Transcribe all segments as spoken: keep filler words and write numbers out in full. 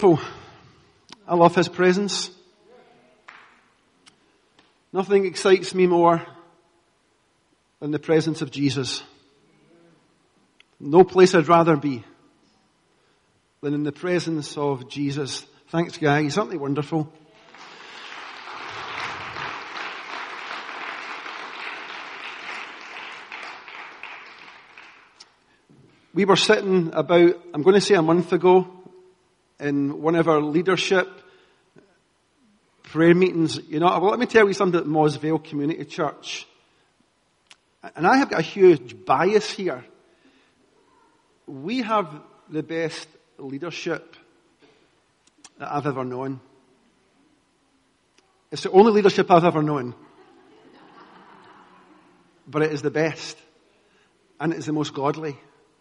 I love his presence. Nothing excites me more than the presence of Jesus. No place I'd rather be than in the presence of Jesus. Thanks, guys. Aren't they wonderful? We were sitting about, I'm going to say a month ago, in one of our leadership prayer meetings. You know, well, let me tell you something at Moss Vale Community Church. And I have got a huge bias here. We have the best leadership that I've ever known. It's the only leadership I've ever known. But it is the best. And it is the most godly.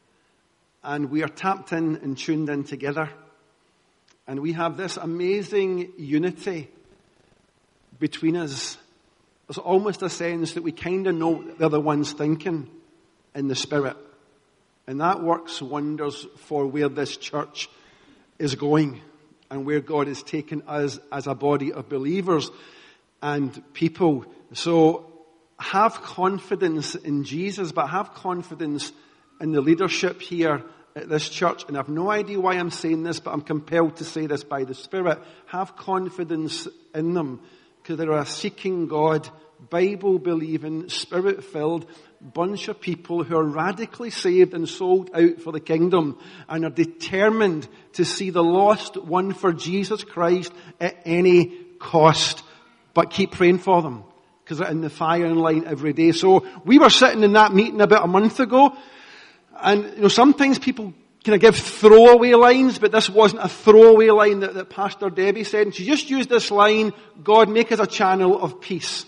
And we are tapped in and tuned in together. And we have this amazing unity between us. There's almost a sense that we kind of know the other one's thinking in the Spirit. And that works wonders for where this church is going and where God has taken us as a body of believers and people. So have confidence in Jesus, but have confidence in the leadership here at this church. And I have no idea why I'm saying this, but I'm compelled to say this by the Spirit. Have confidence in them, because they're a seeking God, Bible-believing, Spirit-filled bunch of people who are radically saved and sold out for the kingdom and are determined to see the lost won for Jesus Christ at any cost. But keep praying for them, because they're in the firing line every day. So we were sitting in that meeting about a month ago, and you know, sometimes people kind of give throwaway lines, but this wasn't a throwaway line that, that Pastor Debbie said. And she just used this line, God, make us a channel of peace.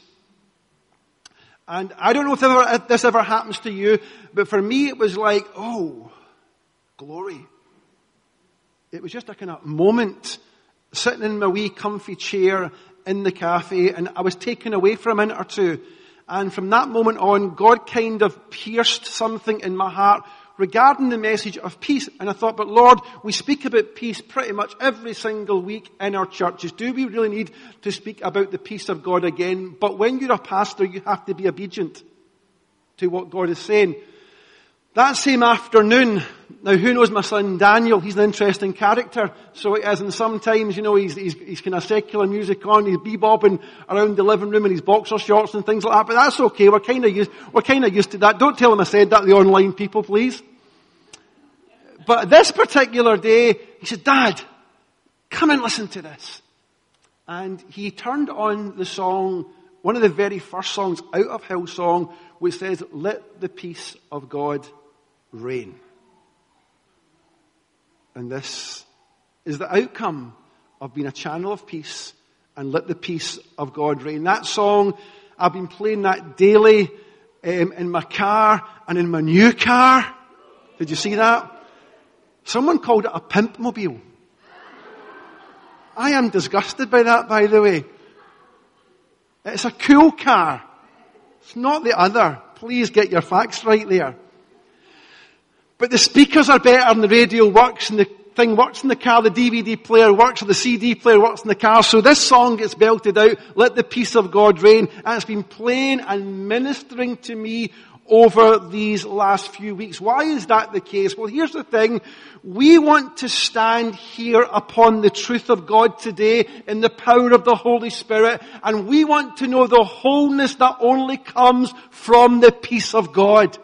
And I don't know if, ever, if this ever happens to you, but for me it was like, oh, glory. It was just a kind of moment, sitting in my wee comfy chair in the cafe, and I was taken away for a minute or two. And from that moment on, God kind of pierced something in my heart regarding the message of peace. And I thought, but Lord, we speak about peace pretty much every single week in our churches. Do we really need to speak about the peace of God again? But when you're a pastor, you have to be obedient to what God is saying. That same afternoon, now who knows my son Daniel? He's an interesting character. So it is, and sometimes, you know, he's, he's, he's kind of secular music on, he's bebopping around the living room in his boxer shorts and things like that, but that's okay, we're kind of used, we're kind of used to that. Don't tell him I said that, the online people, please. But this particular day, he said, Dad, come and listen to this. And he turned on the song, one of the very first songs out of Hillsong, which says, let the peace of God reign. And this is the outcome of being a channel of peace and let the peace of God reign. That song, I've been playing that daily um, in my car and in my new car. Did you see that? Someone called it a pimp mobile. I am disgusted by that, by the way. It's a cool car. It's not the other. Please get your facts right there. But the speakers are better and the radio works and the thing works in the car, the D V D player works or the C D player works in the car. So this song gets belted out, let the peace of God reign. And it's been playing and ministering to me over these last few weeks. Why is that the case? Well, here's the thing. We want to stand here upon the truth of God today in the power of the Holy Spirit. And we want to know the wholeness that only comes from the peace of God.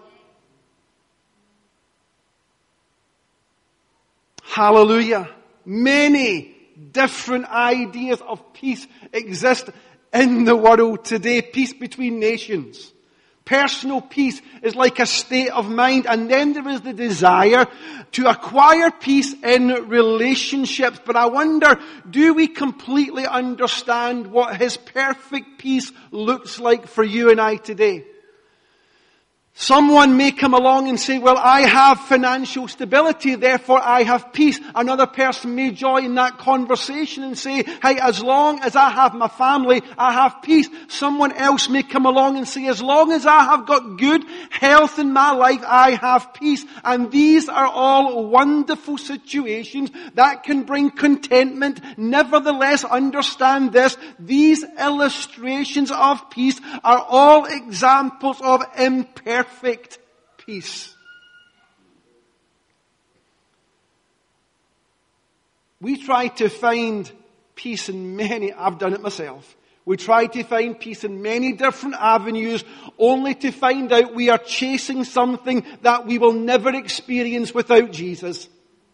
Hallelujah. Many different ideas of peace exist in the world today. Peace between nations. Personal peace is like a state of mind. And then there is the desire to acquire peace in relationships. But I wonder, do we completely understand what His perfect peace looks like for you and I today? Someone may come along and say, well, I have financial stability, therefore I have peace. Another person may join that conversation and say, hey, as long as I have my family, I have peace. Someone else may come along and say, as long as I have got good health in my life, I have peace. And these are all wonderful situations that can bring contentment. Nevertheless, understand this, these illustrations of peace are all examples of imperfect Perfect peace. We try to find peace in many, I've done it myself. We try to find peace in many different avenues only to find out we are chasing something that we will never experience without Jesus.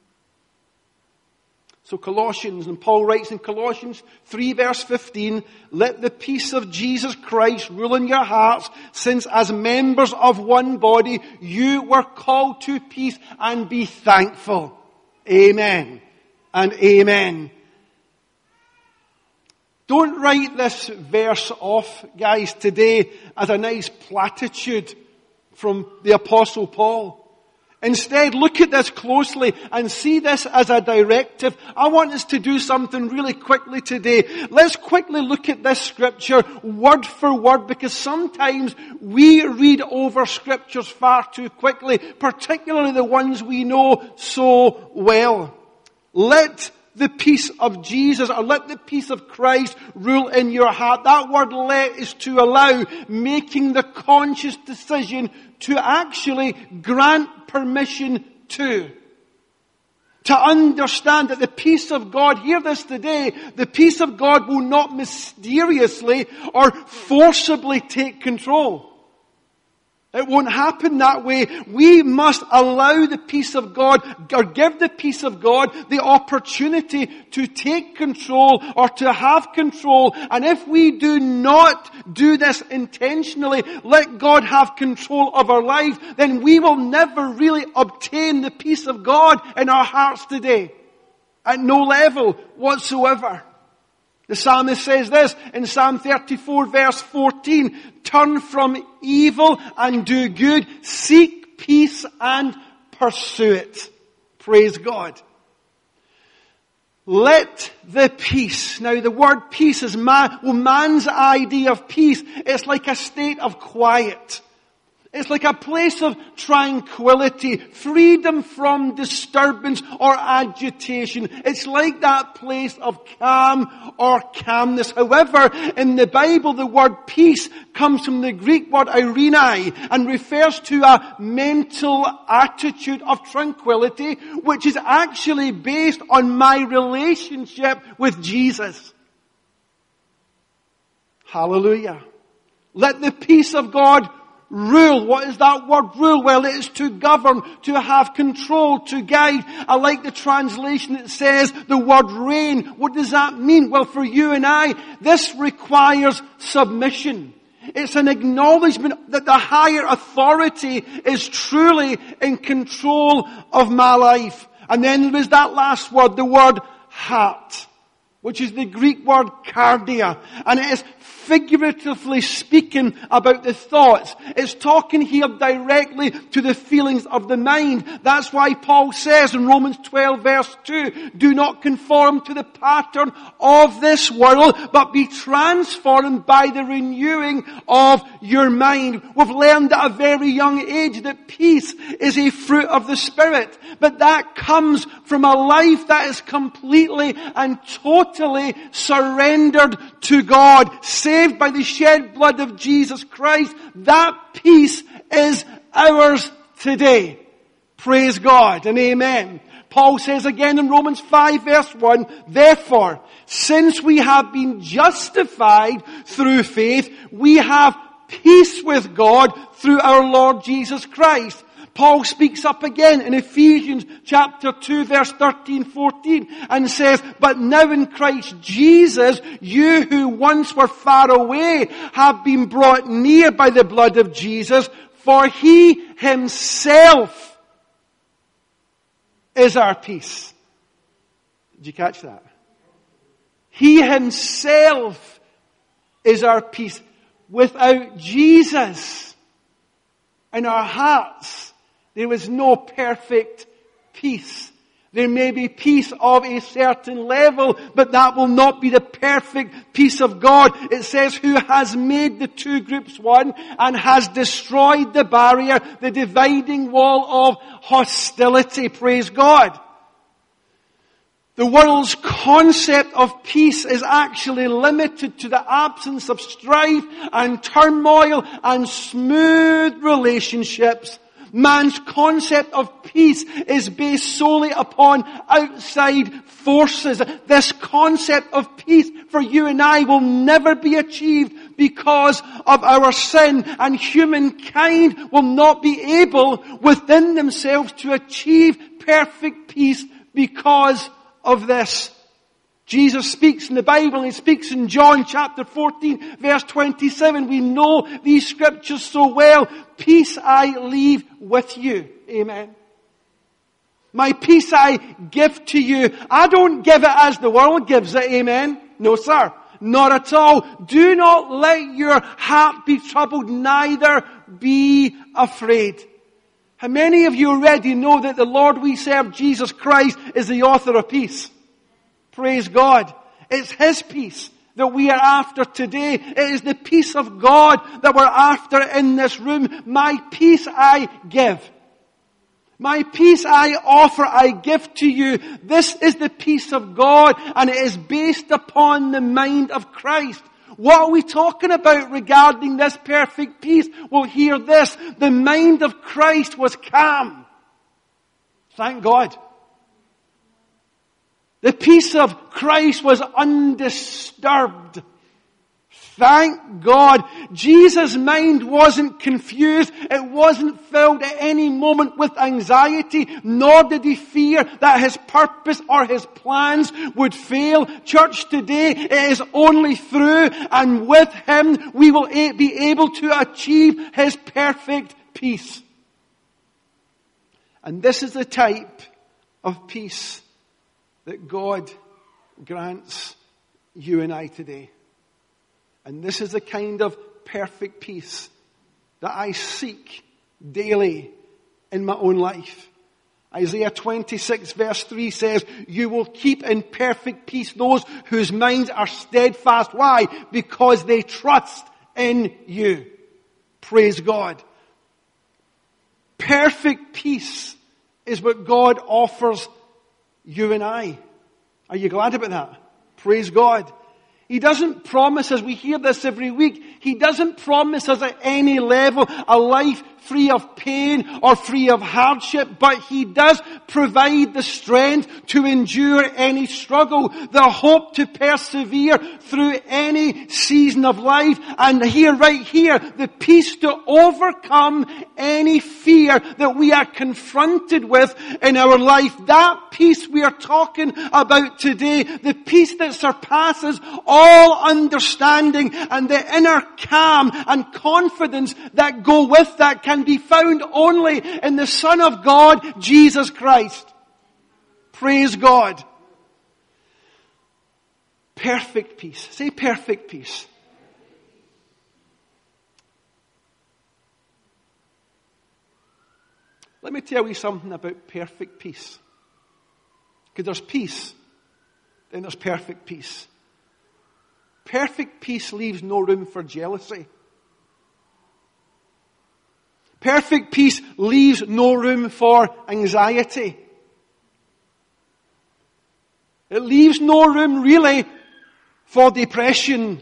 So Colossians, and Paul writes in Colossians three verse fifteen, let the peace of Jesus Christ rule in your hearts, since as members of one body you were called to peace, and be thankful. Amen and amen. Don't write this verse off, guys, today as a nice platitude from the Apostle Paul. Instead, look at this closely and see this as a directive. I want us to do something really quickly today. Let's quickly look at this scripture word for word, because sometimes we read over scriptures far too quickly, particularly the ones we know so well. Let the peace of Jesus, or let the peace of Christ rule in your heart. That word let is to allow, making the conscious decision to actually grant permission to. To understand that the peace of God, hear this today, the peace of God will not mysteriously or forcibly take control. It won't happen that way. We must allow the peace of God, or give the peace of God the opportunity to take control or to have control. And if we do not do this intentionally, let God have control of our life, then we will never really obtain the peace of God in our hearts today. At no level whatsoever. The psalmist says this in Psalm thirty-four verse fourteen, turn from evil and do good, seek peace and pursue it. Praise God. Let the peace. Now the word peace is man, well, man's idea of peace. It's like a state of quiet. It's like a place of tranquility, freedom from disturbance or agitation. It's like that place of calm or calmness. However, in the Bible, the word peace comes from the Greek word eirene and refers to a mental attitude of tranquility, which is actually based on my relationship with Jesus. Hallelujah. Let the peace of God rule. What is that word rule? Well, it is to govern, to have control, to guide. I like the translation that says the word reign. What does that mean? Well, for you and I, this requires submission. It's an acknowledgement that the higher authority is truly in control of my life. And then there is that last word, the word heart, which is the Greek word cardia. And it is figuratively speaking about the thoughts. It's talking here directly to the feelings of the mind. That's why Paul says in Romans twelve verse two, do not conform to the pattern of this world, but be transformed by the renewing of your mind. We've learned at a very young age that peace is a fruit of the Spirit, but that comes from a life that is completely and totally surrendered to God, saved by the shed blood of Jesus Christ. That peace is ours today. Praise God and amen. Paul says again in Romans five verse one, therefore, since we have been justified through faith, we have peace with God through our Lord Jesus Christ. Paul speaks up again in Ephesians chapter two verse thirteen, fourteen and says, but now in Christ Jesus, you who once were far away have been brought near by the blood of Jesus, for He Himself is our peace. Did you catch that? He Himself is our peace. Without Jesus, in our hearts, there is no perfect peace. There may be peace of a certain level, but that will not be the perfect peace of God. It says, who has made the two groups one and has destroyed the barrier, the dividing wall of hostility. Praise God. The world's concept of peace is actually limited to the absence of strife and turmoil and smooth relationships. Man's concept of peace is based solely upon outside forces. This concept of peace for you and I will never be achieved because of our sin, and humankind will not be able within themselves to achieve perfect peace because of this. Jesus speaks in the Bible, and he speaks in John chapter fourteen, verse twenty-seven. We know these scriptures so well. Peace I leave with you. Amen. My peace I give to you. I don't give it as the world gives it. Amen. No, sir. Not at all. Do not let your heart be troubled, neither be afraid. How many of you already know that the Lord we serve, Jesus Christ, is the author of peace? Praise God. It's His peace that we are after today. It is the peace of God that we're after in this room. My peace I give. My peace I offer, I give to you. This is the peace of God, and it is based upon the mind of Christ. What are we talking about regarding this perfect peace? Well, hear this. The mind of Christ was calm. Thank God. The peace of Christ was undisturbed. Thank God. Jesus' mind wasn't confused. It wasn't filled at any moment with anxiety, nor did he fear that his purpose or his plans would fail. Church, today, it is only through and with Him we will be able to achieve His perfect peace. And this is the type of peace that God grants you and I today. And this is the kind of perfect peace that I seek daily in my own life. Isaiah twenty-six verse three says, you will keep in perfect peace those whose minds are steadfast. Why? Because they trust in you. Praise God. Perfect peace is what God offers you and I. Are you glad about that? Praise God. He doesn't promise us, we hear this every week, He doesn't promise us at any level a life free of pain or free of hardship, but He does provide the strength to endure any struggle, the hope to persevere through any season of life, and here, right here, the peace to overcome any fear that we are confronted with in our life. That peace we are talking about today, the peace that surpasses all understanding, and the inner calm and confidence that go with that can be found only in the Son of God, Jesus Christ. Praise God. Perfect peace. Say perfect peace. Let me tell you something about perfect peace. Because there's peace, then there's perfect peace. Perfect peace leaves no room for jealousy. Perfect peace leaves no room for anxiety. It leaves no room really for depression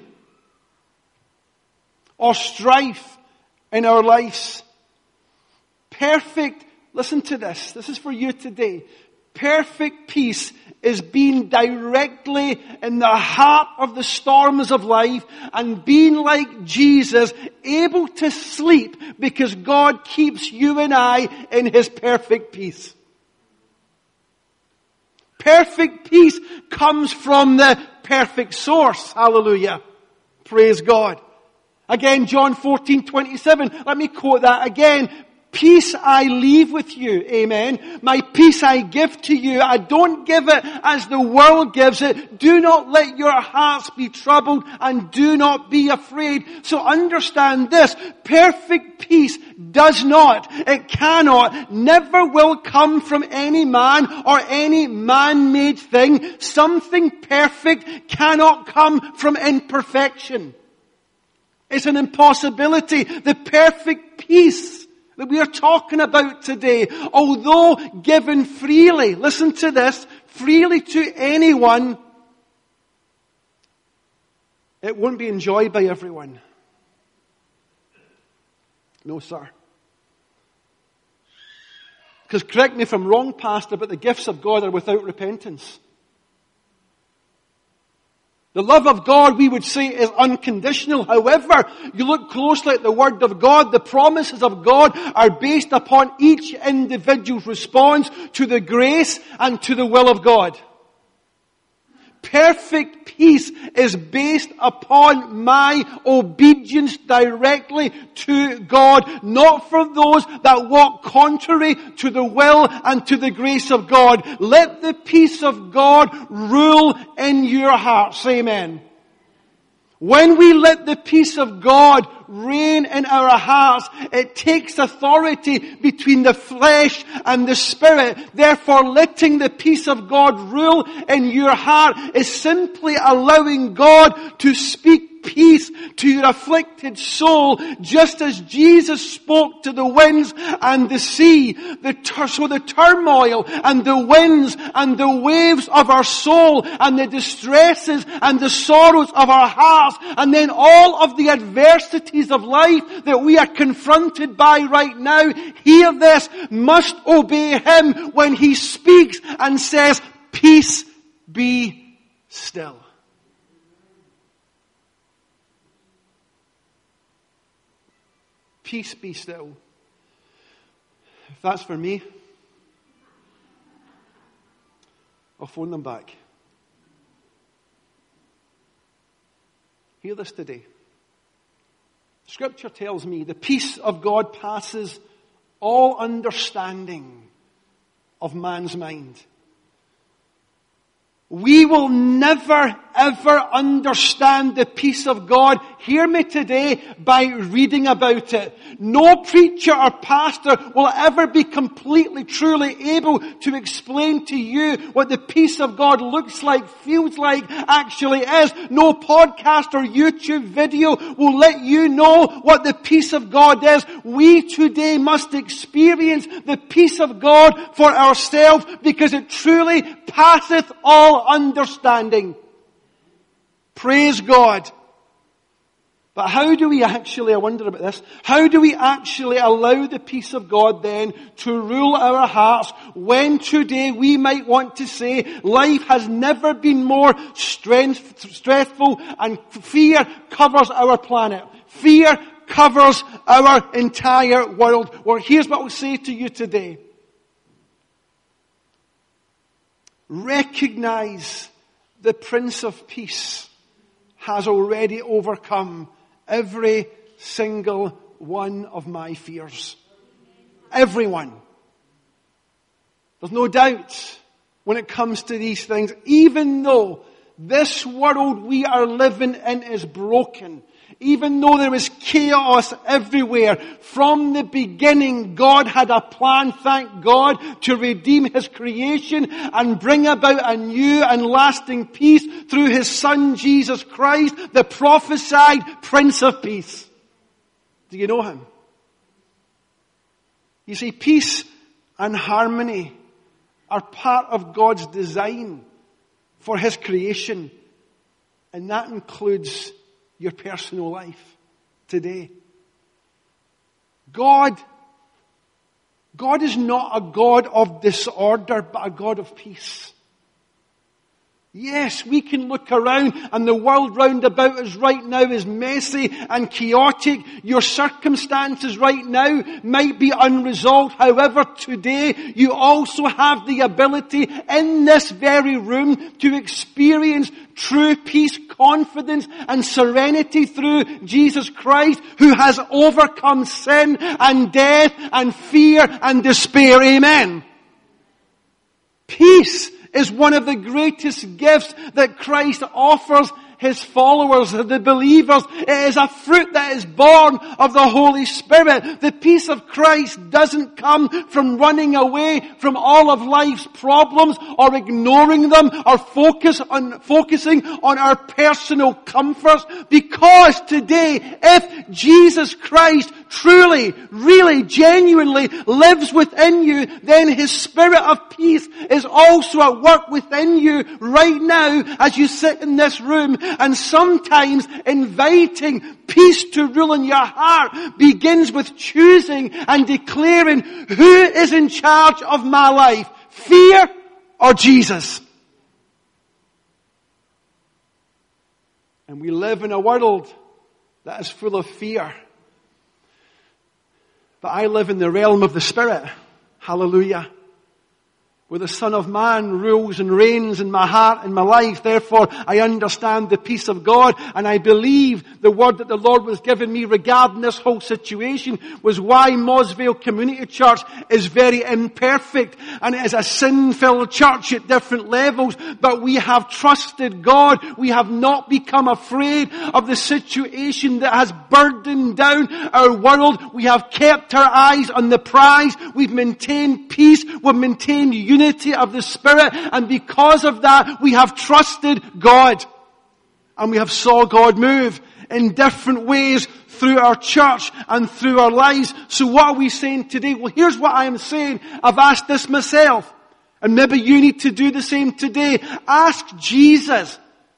or strife in our lives. Perfect, listen to this, this is for you today. Perfect peace is being directly in the heart of the storms of life and being like Jesus, able to sleep because God keeps you and I in His perfect peace. Perfect peace comes from the perfect source. Hallelujah. Praise God. Again, John fourteen twenty-seven. Let me quote that again. Peace I leave with you. Amen. My peace I give to you. I don't give it as the world gives it. Do not let your hearts be troubled and do not be afraid. So understand this. Perfect peace does not, it cannot, never will come from any man or any man-made thing. Something perfect cannot come from imperfection. It's an impossibility. The perfect peace that we are talking about today, although given freely, listen to this, freely to anyone, it won't be enjoyed by everyone. No, sir. Because correct me if I'm wrong, Pastor, but the gifts of God are without repentance. The love of God, we would say, is unconditional. However, you look closely at the Word of God, the promises of God are based upon each individual's response to the grace and to the will of God. Perfect peace is based upon my obedience directly to God, not for those that walk contrary to the will and to the grace of God. Let the peace of God rule in your hearts. Amen. When we let the peace of God reign in our hearts, it takes authority between the flesh and the spirit. Therefore, letting the peace of God rule in your heart is simply allowing God to speak peace to your afflicted soul, just as Jesus spoke to the winds and the sea. The tur- so the turmoil and the winds and the waves of our soul and the distresses and the sorrows of our hearts and then all of the adversities of life that we are confronted by right now, hear this, must obey Him when He speaks and says, peace be still. Peace be still. If that's for me, I'll phone them back. Hear this today. Scripture tells me the peace of God passes all understanding of man's mind. We will never, ever understand the peace of God, hear me today, by reading about it. No preacher or pastor will ever be completely, truly able to explain to you what the peace of God looks like, feels like, actually is. No podcast or YouTube video will let you know what the peace of God is. We today must experience the peace of God for ourselves because it truly passeth all understanding. Praise God. But how do we actually, I wonder about this, how do we actually allow the peace of God then to rule our hearts when today we might want to say life has never been more strength, stressful and fear covers our planet. Fear covers our entire world. Well, here's what I'll say to you today. Recognize the Prince of Peace has already overcome every single one of my fears. Everyone. There's no doubt when it comes to these things, even though this world we are living in is broken, even though there is chaos everywhere, from the beginning God had a plan, thank God, to redeem His creation and bring about a new and lasting peace through His Son Jesus Christ, the prophesied Prince of Peace. Do you know Him? You see, peace and harmony are part of God's design for His creation, and that includes your personal life today. God, God is not a God of disorder, but a God of peace. Yes, we can look around and the world round about us right now is messy and chaotic. Your circumstances right now might be unresolved. However, today you also have the ability in this very room to experience true peace, confidence and serenity through Jesus Christ, who has overcome sin and death and fear and despair. Amen. Peace is one of the greatest gifts that Christ offers His followers, the believers. It is a fruit that is born of the Holy Spirit. The peace of Christ doesn't come from running away from all of life's problems or ignoring them or focus on, focusing on our personal comforts. Because today, if Jesus Christ truly, really, genuinely lives within you, then His Spirit of peace is also at work within you right now as you sit in this room. And sometimes inviting peace to rule in your heart begins with choosing and declaring, who is in charge of my life? Fear or Jesus? And we live in a world that is full of fear. But I live in the realm of the Spirit. Hallelujah. Where the Son of Man rules and reigns in my heart and my life. Therefore, I understand the peace of God, and I believe the word that the Lord was giving me regarding this whole situation was why Mosvale Community Church is very imperfect, and it is a sin-filled church at different levels, but we have trusted God. We have not become afraid of the situation that has burdened down our world. We have kept our eyes on the prize. We've maintained peace. We've maintained unity of the Spirit, and because of that we have trusted God, and we have saw God move in different ways through our church and through our lives. So what are we saying today? Well, here's what I am saying. I've asked this myself, and maybe you need to do the same today. Ask Jesus.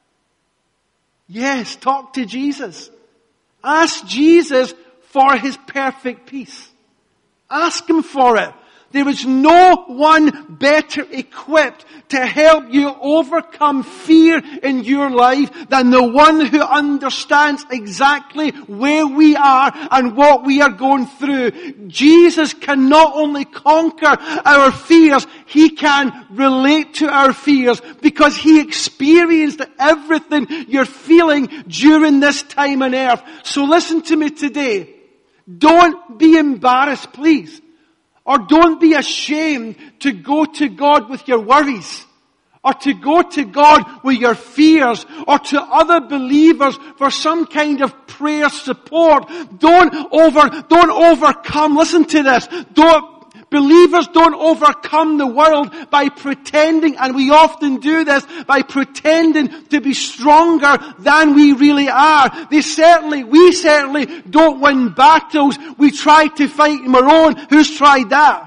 Yes, talk to Jesus. Ask Jesus for His perfect peace. Ask Him for it. There is no one better equipped to help you overcome fear in your life than the one who understands exactly where we are and what we are going through. Jesus can not only conquer our fears, He can relate to our fears because He experienced everything you're feeling during this time on earth. So listen to me today. Don't be embarrassed, please. Or don't be ashamed to go to God with your worries. Or to go to God with your fears. Or to other believers for some kind of prayer support. Don't over, don't overcome, listen to this. Don't, Believers don't overcome the world by pretending, and we often do this, by pretending to be stronger than we really are. They certainly, we certainly don't win battles we try to fight on our own. Who's tried that?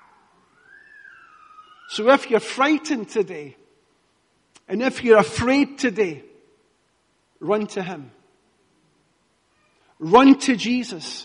So if you're frightened today, and if you're afraid today, run to Him. Run to Jesus.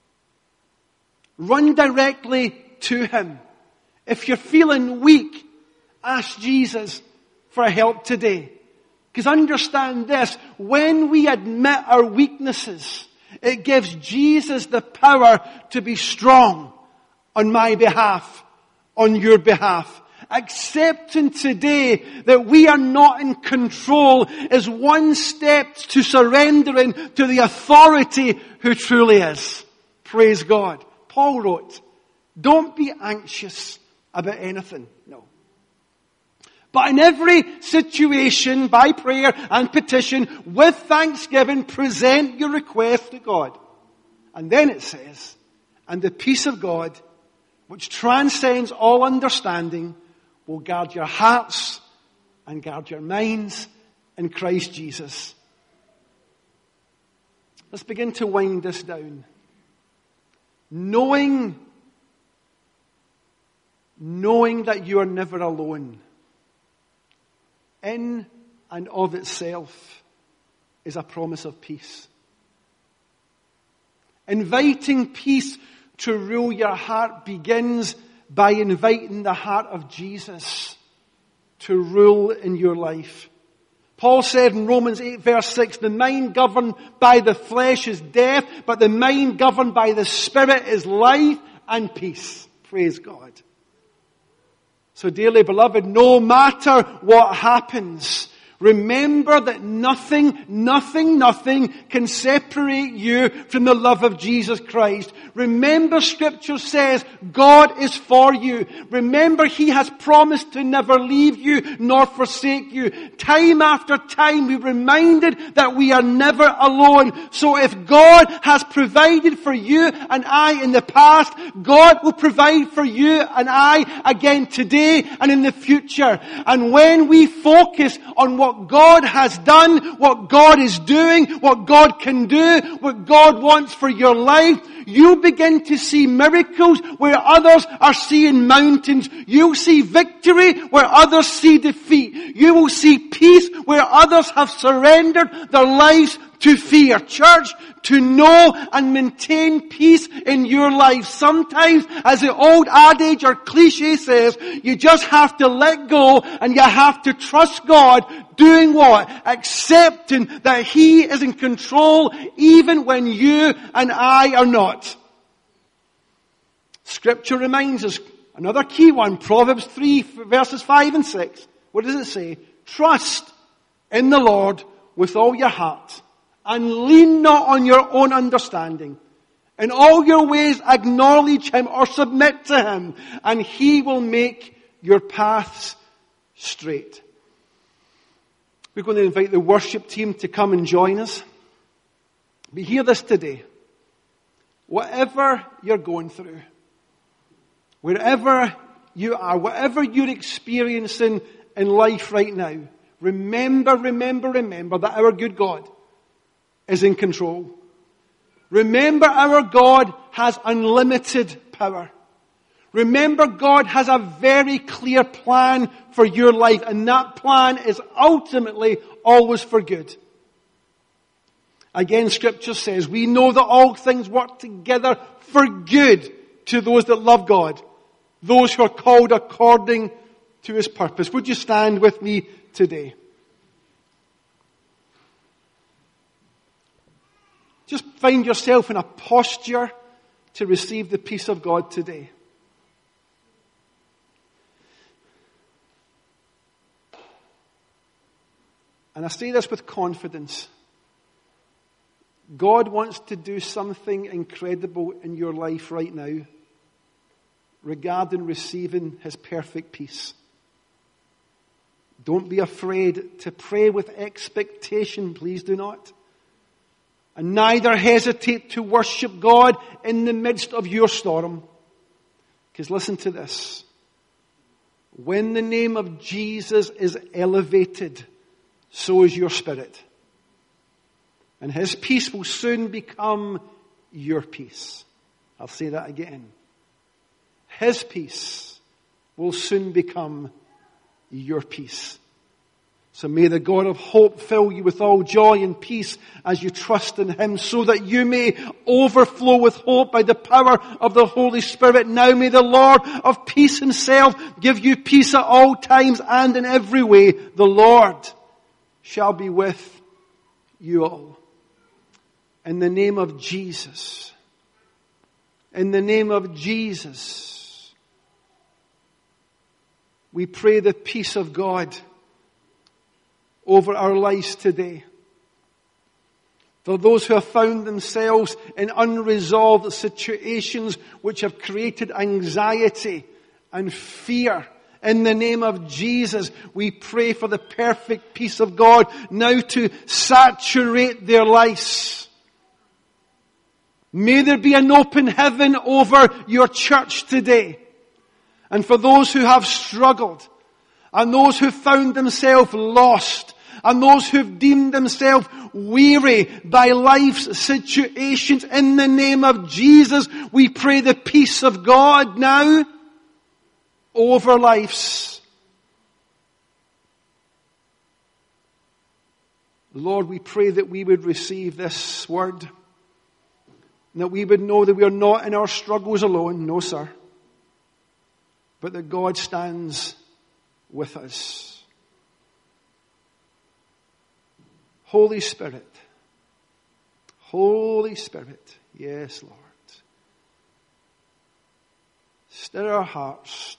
Run directly to Him. If you're feeling weak, ask Jesus for help today. Because understand this, when we admit our weaknesses, it gives Jesus the power to be strong on my behalf, on your behalf. Accepting today that we are not in control is one step to surrendering to the authority who truly is. Praise God. Paul wrote, don't be anxious about anything. No. But in every situation, by prayer and petition, with thanksgiving, present your request to God. And then it says, and the peace of God, which transcends all understanding, will guard your hearts and guard your minds in Christ Jesus. Let's begin to wind this down. Knowing, knowing that you are never alone, in and of itself, is a promise of peace. Inviting peace to rule your heart begins by inviting the heart of Jesus to rule in your life. Paul said in Romans eight verse six, the mind governed by the flesh is death, but the mind governed by the Spirit is life and peace. Praise God. So dearly beloved, no matter what happens, remember that nothing, nothing, nothing can separate you from the love of Jesus Christ. Remember, Scripture says God is for you. Remember, He has promised to never leave you nor forsake you. Time after time we're reminded that we are never alone. So if God has provided for you and I in the past, God will provide for you and I again today and in the future. And when we focus on what God has done, what God is doing, what God can do, what God wants for your life, you begin to see miracles where others are seeing mountains. You'll see victory where others see defeat. You will see peace where others have surrendered their lives to fear. Church, to know and maintain peace in your life. Sometimes, as the old adage or cliche says, you just have to let go and you have to trust God. Doing what? Accepting that He is in control even when you and I are not. Scripture reminds us, another key one, Proverbs three verses five and six. What does it say? Trust in the Lord with all your heart and lean not on your own understanding. In all your ways acknowledge Him or submit to Him, and He will make your paths straight. We're going to invite the worship team to come and join us. But hear this today. Whatever you're going through, wherever you are, whatever you're experiencing in life right now, remember, remember, remember that our good God is in control. Remember, our God has unlimited power. Remember, God has a very clear plan for your life, and that plan is ultimately always for good. Again, Scripture says, we know that all things work together for good to those that love God, those who are called according to His purpose. Would you stand with me today? Just find yourself in a posture to receive the peace of God today. And I say this with confidence. God wants to do something incredible in your life right now regarding receiving His perfect peace. Don't be afraid to pray with expectation, please do not. And neither hesitate to worship God in the midst of your storm. Because listen to this. When the name of Jesus is elevated, so is your spirit. And His peace will soon become your peace. I'll say that again. His peace will soon become your peace. So may the God of hope fill you with all joy and peace as you trust in Him, so that you may overflow with hope by the power of the Holy Spirit. Now may the Lord of peace Himself give you peace at all times and in every way. The Lord shall be with you all. In the name of Jesus. In the name of Jesus. We pray the peace of God over our lives today. For those who have found themselves in unresolved situations which have created anxiety and fear, in the name of Jesus, we pray for the perfect peace of God now to saturate their lives. May there be an open heaven over your church today. And for those who have struggled, and those who found themselves lost, and those who've deemed themselves weary by life's situations, in the name of Jesus, we pray the peace of God now over lives. Lord, we pray that we would receive this word, and that we would know that we are not in our struggles alone, no sir, but that God stands with us. Holy Spirit. Holy Spirit. Yes, Lord. Stir our hearts.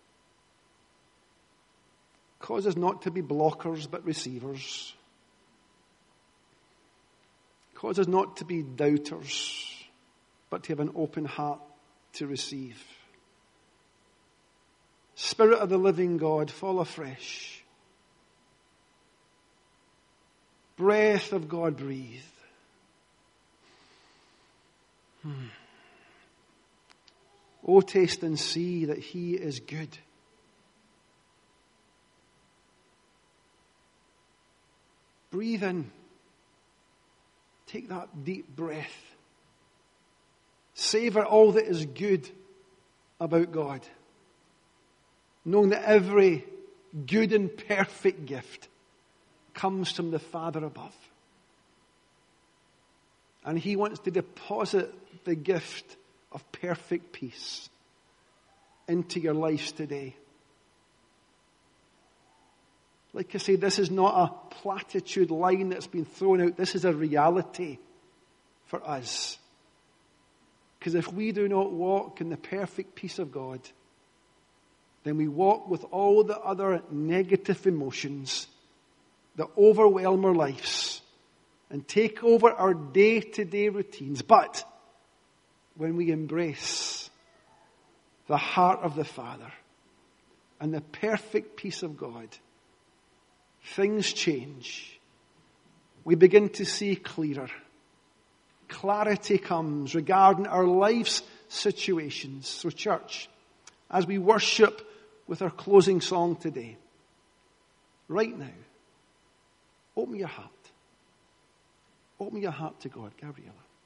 Cause us not to be blockers but receivers. Cause us not to be doubters but to have an open heart to receive. Spirit of the living God, fall afresh. Breath of God, breathe. Hmm. Oh, taste and see that He is good. Breathe in. Take that deep breath. Savor all that is good about God. Knowing that every good and perfect gift comes from the Father above. And He wants to deposit the gift of perfect peace into your lives today. Like I say, this is not a platitude line that's been thrown out. This is a reality for us. Because if we do not walk in the perfect peace of God, then we walk with all the other negative emotions that overwhelm our lives and take over our day-to-day routines. But when we embrace the heart of the Father and the perfect peace of God, things change. We begin to see clearer. Clarity comes regarding our life's situations. So church, as we worship with our closing song today, right now, open your heart. Open your heart to God, Gabriella.